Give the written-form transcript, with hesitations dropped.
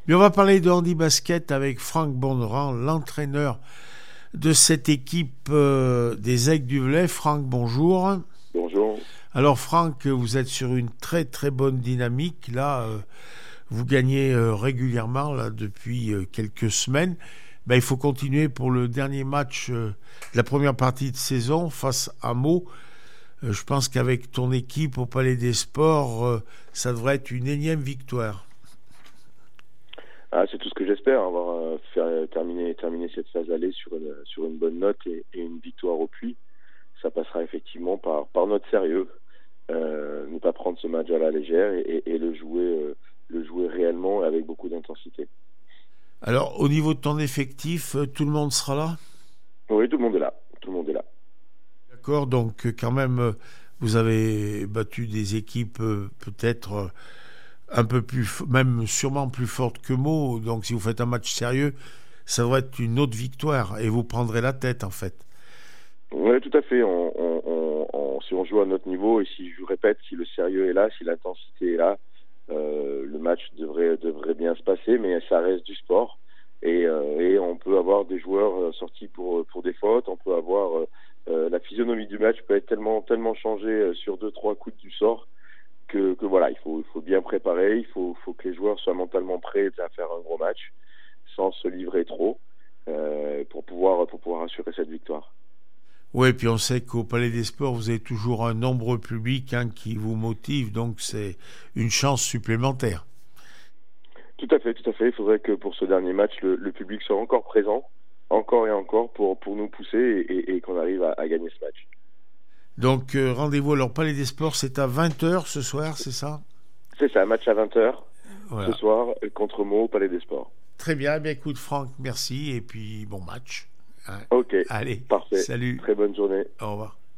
Mais on va parler de handi basket avec Franck Bondurant, l'entraîneur de cette équipe des Aigles du Velay. Franck, bonjour. Bonjour. Alors Franck, vous êtes sur une très très bonne dynamique. Là, vous gagnez régulièrement là, depuis quelques semaines. Il faut continuer pour le dernier match de la première partie de saison face à Meaux. Je pense qu'avec ton équipe au Palais des Sports, ça devrait être une énième victoire. C'est tout ce que j'espère, avoir terminer cette phase aller sur une bonne note et une victoire au puits. Ça passera effectivement par notre sérieux, ne pas prendre ce match à la légère et le jouer réellement avec beaucoup d'intensité. Alors, au niveau de ton effectif, tout le monde sera là ? Oui, tout le monde est là. D'accord, donc quand même, vous avez battu des équipes peut-être un peu plus, même sûrement plus fortes que Meaux. Donc si vous faites un match sérieux, ça devrait être une autre victoire et vous prendrez la tête en fait. Oui, tout à fait. Si on joue à notre niveau et si je répète, si le sérieux est là, si l'intensité est là, le match devrait bien se passer, mais ça reste du sport et on peut avoir des joueurs sortis pour des fautes, on peut avoir la physionomie du match peut être tellement changée sur 2-3 coups du sort que voilà, il faut bien préparer, il faut que les joueurs soient mentalement prêts à faire un gros match sans se livrer trop pour pouvoir assurer cette victoire. Oui, puis on sait qu'au Palais des Sports, vous avez toujours un nombreux public qui vous motive, donc c'est une chance supplémentaire. Tout à fait. Il faudrait que pour ce dernier match, le public soit encore présent, encore et encore, pour nous pousser et qu'on arrive à gagner ce match. Donc rendez-vous alors Palais des Sports, c'est à 20h ce soir, c'est ça ? C'est ça, match à 20h voilà. Ce soir contre Meaux au Palais des Sports. Très bien, écoute Franck, merci et puis bon match. Ok, allez, parfait. salut. Très bonne journée. Au revoir.